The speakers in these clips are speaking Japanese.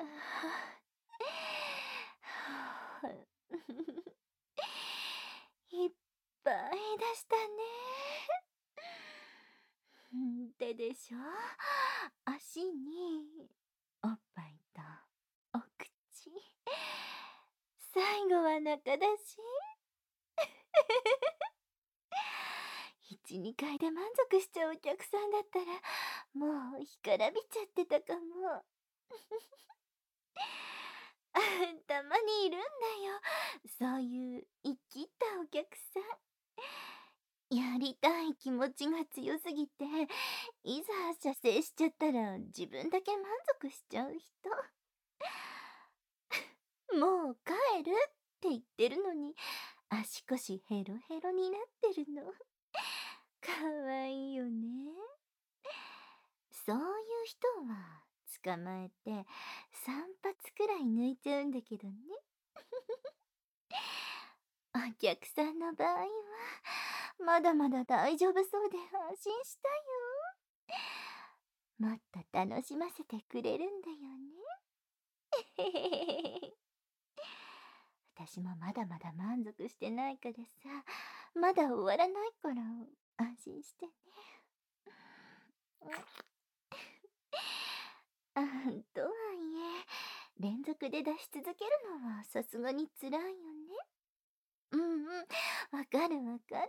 いっぱい出したね。手でしょ、足に、おっぱいとお口、最後は中だし。1、2回で満足しちゃうお客さんだったら、もう干からびちゃってたかも。たまにいるんだよ。そういう生きったお客さん。やりたい気持ちが強すぎて、いざ射精しちゃったら自分だけ満足しちゃう人。もう帰るって言ってるのに、足腰ヘロヘロになってるの。かわいいよね。そういう人は捕まえて3発くらい抜いちゃうんだけどね。お客さんの場合はまだまだ大丈夫そうで安心したよ。もっと楽しませてくれるんだよね。私もまだまだ満足してないからさ、まだ終わらないから安心してね。とはいえ、連続で出し続けるのはさすがに辛いよね。わかるわかる。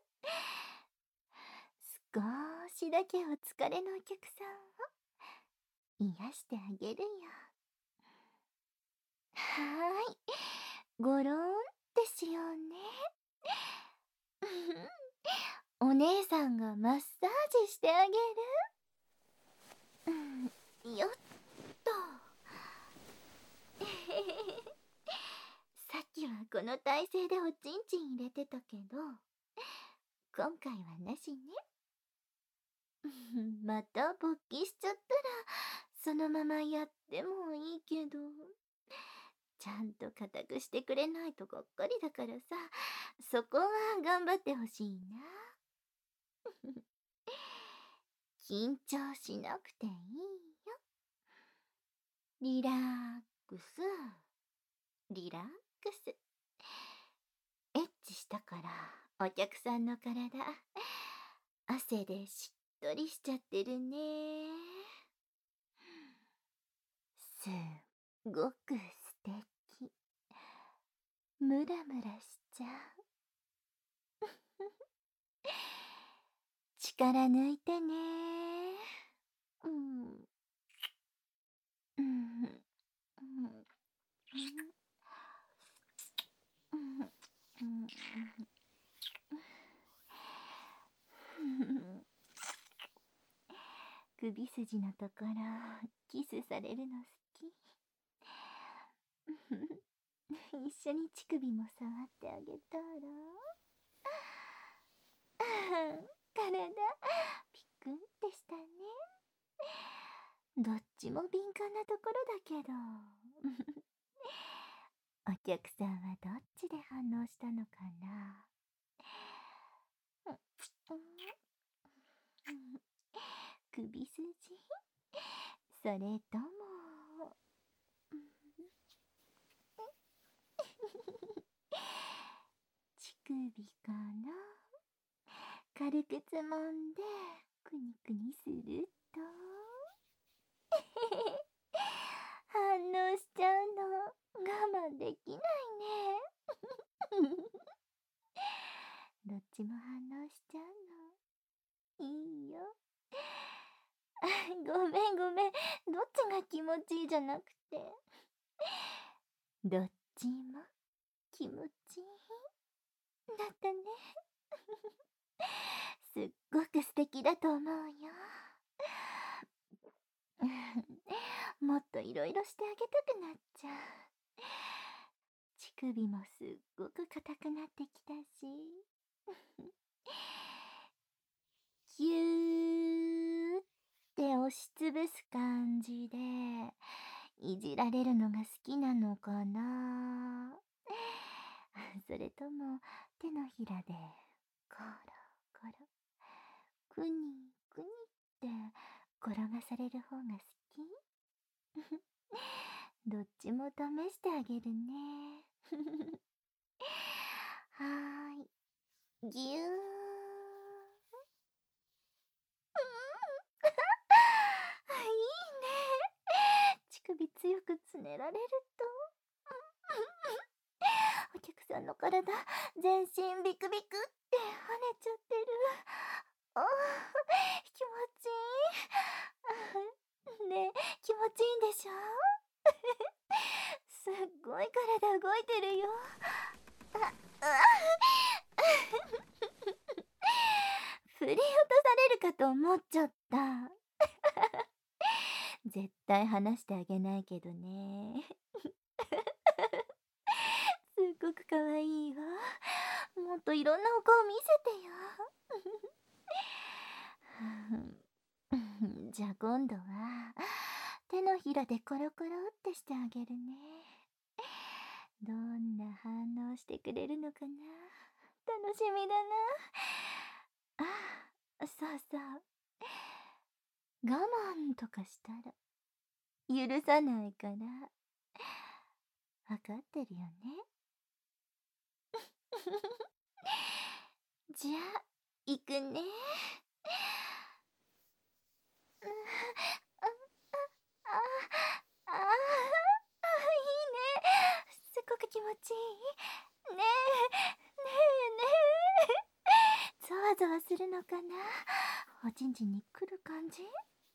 少しだけお疲れのお客さんを癒してあげるよ。はーい。ごろんってしようね。お姉さんがマッサージしてあげる。よっと。さっきはこの体勢でおちんちん入れてたけど、今回はなしね。また勃起しちゃったら、そのままやってもいいけど、ちゃんと固くしてくれないとがっかりだからさ、そこは頑張ってほしいな。緊張しなくていいよ。リラックス、リラックス。エッチしたからお客さんの体、汗でしっとりしちゃってるね。すっごく素敵。ムラムラしちゃう。力抜いてね。うん。うん。うん。うん。うん。首筋のところキスされるの好き。一緒に乳首も触ってあげたら。体ピクンってしたね。どっちも敏感なところだけど。お客さんはどっちで反応したのかな。首筋、それとも乳首かな。軽くつまんでくにくにすると反応しちゃうの我慢できないね。どっちも反応しちゃうのいいよ。ごめんごめん、どっちが気持ちいいじゃなくて、どっちも気持ちいいだったね。すっごく素敵だと思うよ。もっといろいろしてあげたくなっちゃう。乳首もすっごく硬くなってきたし。ぎゅーって押しつぶす感じでいじられるのが好きなのかな。それとも手のひらでコロコロくにくにって転がされる方が好き。 どっちも試してあげるね。はーい。ぎゅー。いいね。乳首強くつねられると。お客さんの体、全身ビクビクって跳ねちゃってる。あー、気持ちいい。ねえ、気持ちいいんでしょ？すっごい体動いてるよ。振り落とされるかと思っちゃった。絶対話してあげないけどね。すっごく可愛いわ。もっといろんなお顔見せてよ。じゃあ今度は手のひらでコロコロってしてあげるね。どんな反応してくれるのかな。楽しみだな。あ、そうそう。我慢とかしたら許さないから。わかってるよね。じゃあ、行くね。うん、あ、あ、あ、あ、いいね。すっごく気持ちいい。ねえ、ねえ、ねえ。ざわざわするのかな。おちんちんに来る感じ。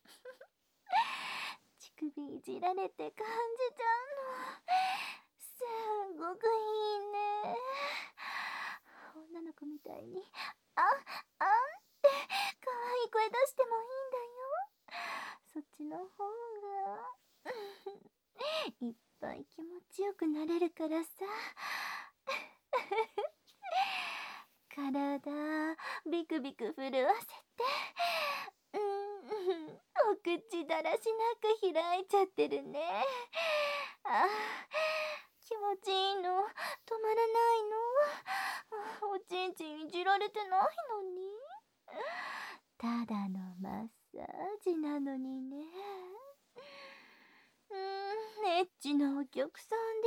乳首いじられて感じちゃうの。すごくいいね。女の子みたいに、あ、あんって可愛い声出してもいいんだよ。そっちの方がいっぱい気持ちよくなれるからさ。体ビクビク震わせて、お口だらしなく開いちゃってるね。あ、気持ちいいの止まらないの。おちんちんいじられてないのに。ただのマッサージなのにね。エッチなお客さん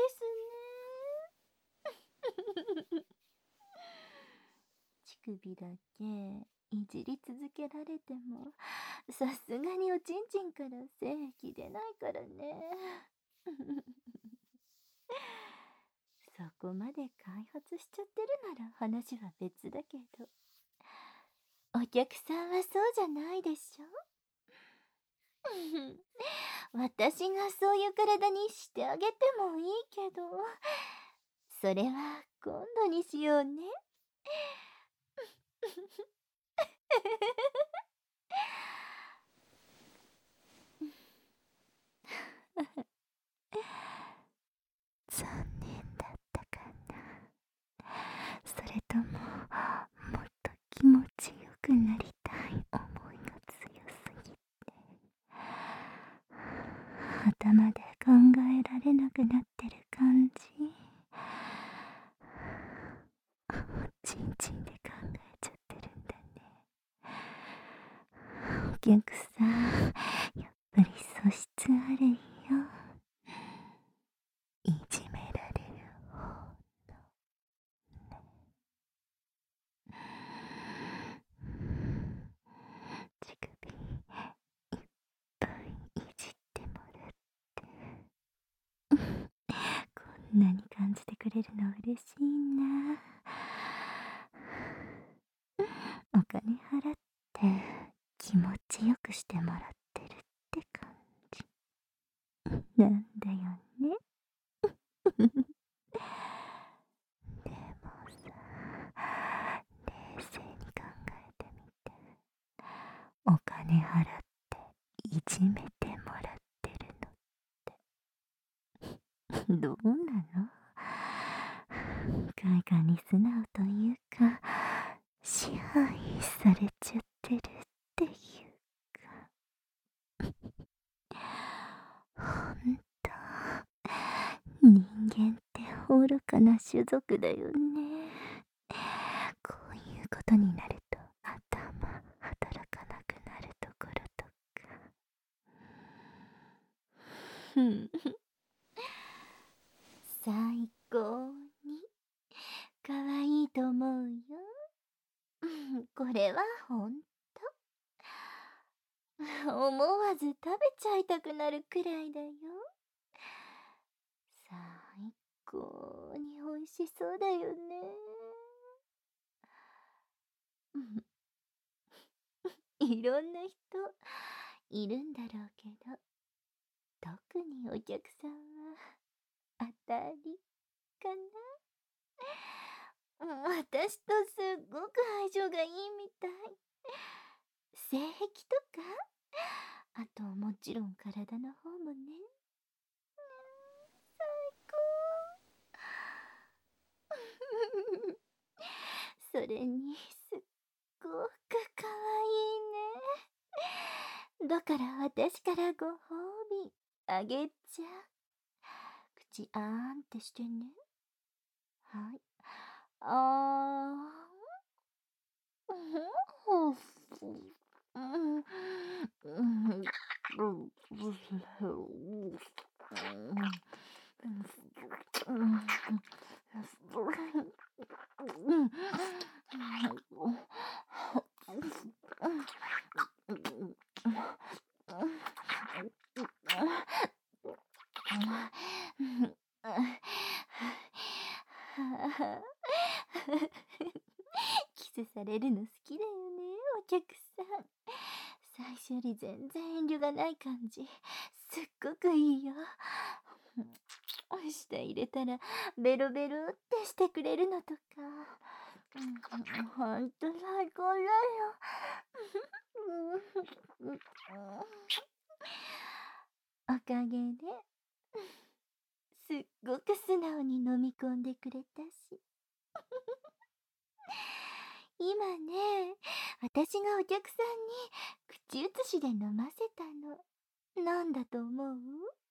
ですね。乳首だけいじり続けられても、さすがにおちんちんから精液出ないからね。そこまで開発しちゃってるなら話は別だけど、お客さんはそうじゃないでしょ。私がそういう体にしてあげてもいいけど、それは今度にしようね。残念だったかな。それとも、もっと気持ちよくなりたい思いが強すぎて、頭で考えられなくなってる感じ。おちんちんで考えちゃってるんだね。お客さん、やっぱり素質あるよ。いじめられる方の乳首いっぱいいじってもらって、こんなに感じてくれるの嬉しいな。お金払って気持ちよくしてもらってるって感じなんだよね。でもさ、冷静に考えてみて。お金払っていじめてもらってるのってどうなの？海外に素直というか、支配されちゃってるっていうか。ほんと、人間って愚かな種族だよね。こういうことになると頭働かなくなるところとか。 最高に可愛いと思うよ。これはほんと、思わず食べちゃいたくなるくらいだよ。最高に美味しそうだよね。いろんな人いるんだろうけど、特にお客さんは当たりかな。私とすっごく相性がいいみたい。性癖とか、あともちろん体の方もね。最高。それにすっごくかわいいね。だから私からご褒美あげちゃう。口あーんってしてね。はい。あキスされるの好きだよね、お客さん。最初より全然遠慮がない感じ。すっごくいいよ。舌入れたらベロベロってしてくれるのとか。ほんと最高だよ。おかげですっごく素直に飲み込んでくれたし。今ね、私がお客さんに口移しで飲ませたの。なんだと思う？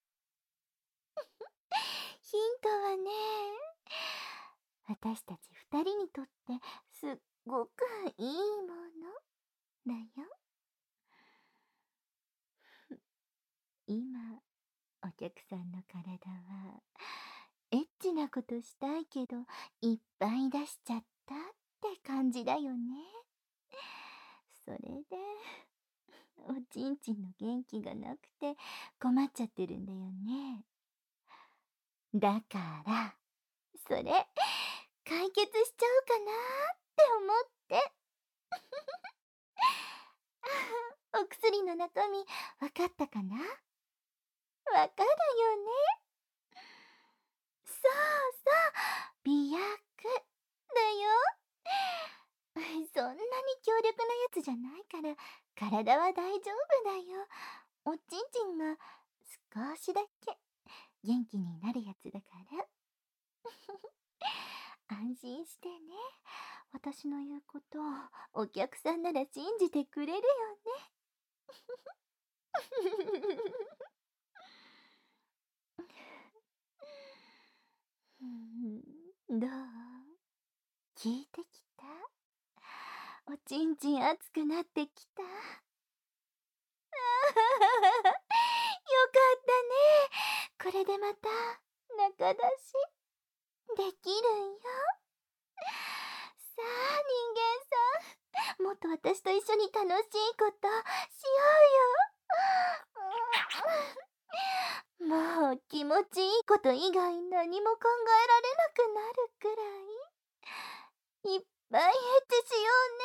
ヒントはね、私たち二人にとってすっごくいいものだよ。今、お客さんの体は、エッチなことしたいけど、いっぱい出しちゃったって感じだよね。それで、おちんちんの元気がなくて困っちゃってるんだよね。だから、それ、解決しちゃうかなって思って。お薬の中身、わかったかな？わかるよね？そうそう、媚薬だよ。そんなに強力なやつじゃないから、体は大丈夫だよ。おちんちんが少しだけ元気になるやつだから。安心してね。私の言うこと、お客さんなら信じてくれるよね。どう？聞いてきた？おちんちん熱くなってきた？よかったね。これでまた仲出しできるんよ。さあ人間さん、もっと私と一緒に楽しいことしようよ。もう気持ちいいこと以外何も考えられなくなるくらいいっぱいエッチしようね。